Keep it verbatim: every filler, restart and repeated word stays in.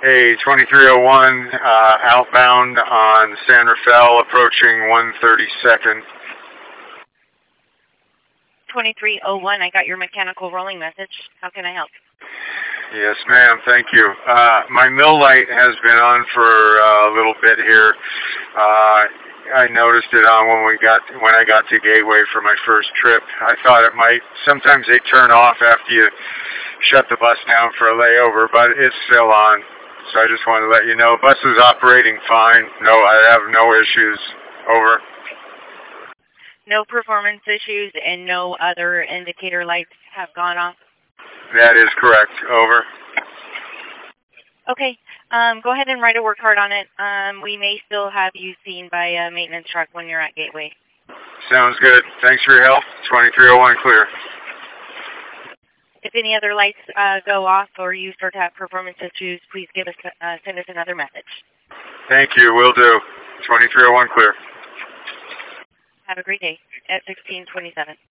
Hey, twenty-three oh one, uh, outbound on San Rafael, approaching one thirty-second. twenty-three oh one, I got your mechanical rolling message. How can I help? Yes, ma'am, thank you. Uh, my mill light has been on for uh, a little bit here. Uh, I noticed it on when we got when I got to Gateway for my first trip. I thought it might. Sometimes they turn off after you shut the bus down for a layover, but it's still on. So I just wanted to let you know. Bus is operating fine. No, I have no issues. Over. No performance issues and no other indicator lights have gone off? That is correct. Over. Okay. Um, go ahead and write a work card on it. Um, we may still have you seen by a maintenance truck when you're at Gateway. Sounds good. Thanks for your help. twenty-three oh one clear. If any other lights uh, go off or you start to have performance issues, please give us uh, send us another message. Thank you. Will do. twenty-three oh one clear. Have a great day at sixteen twenty-seven.